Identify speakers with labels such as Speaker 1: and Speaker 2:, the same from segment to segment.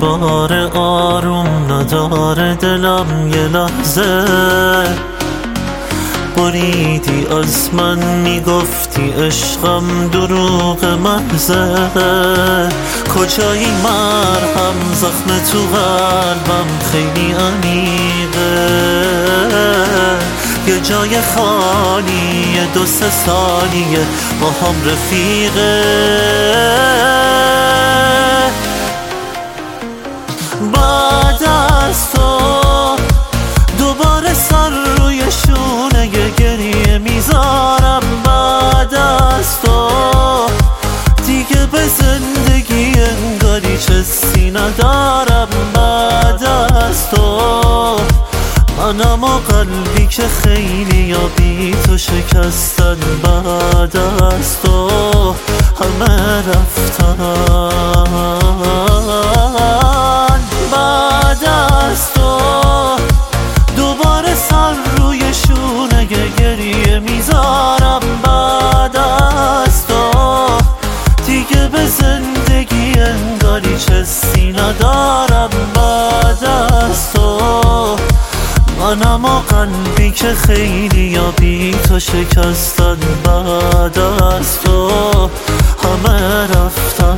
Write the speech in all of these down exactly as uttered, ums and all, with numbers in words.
Speaker 1: بار آروم نداره دلم یه لحظه بریدی از من میگفتی عشقم دروغ محضه کجایی مرهم زخم تو قلبم خیلی عمیقه یه جای خالی دو سه سالیه با هم رفیقه بعد از تو دوباره سر روی شونه گریه میذارم بعد از تو دیگه به زندگی انگاری چیزی ندارم بعد از تو منم و قلبی که خیلی یا بی تو شکستن بعد از تو همه رفتن بعد از تو دوباره سر روی شونه گریه میذارم بعد از تو دیگه به زندگی انگاری چیزی ندارم بعد از تو منم و قلبی که خیلی یا بی تو شکستن بعد از تو همه رفتن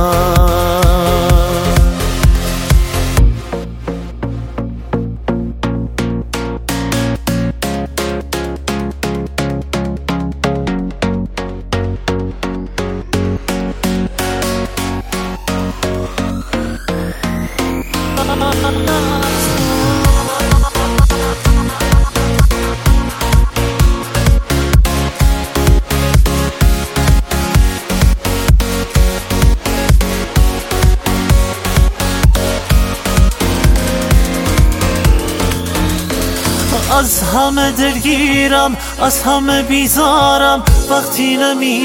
Speaker 1: از همه دلگیرم از همه بیزارم وقتی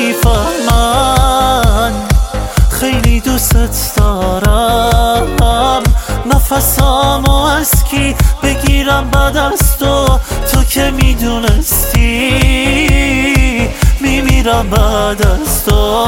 Speaker 1: نمیفهمن خیلی دوست دارم نفسامو از کی بگیرم بعد از تو تو که میدونستی میمیرم بعد از تو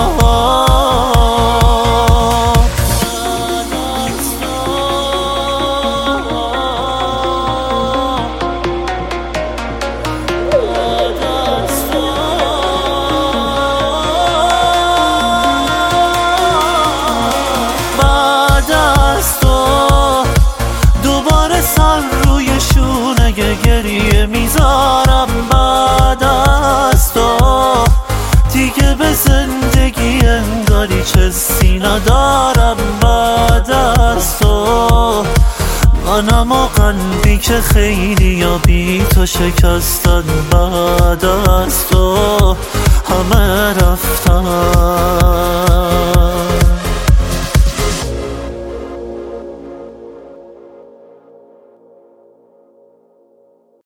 Speaker 1: گریه میذارم بعد از تو دیگه به زندگی انگاری چیزی ندارم بعد از تو منم و قلبی که خیلی یا بی تو شکستن بعد از تو همه رفتن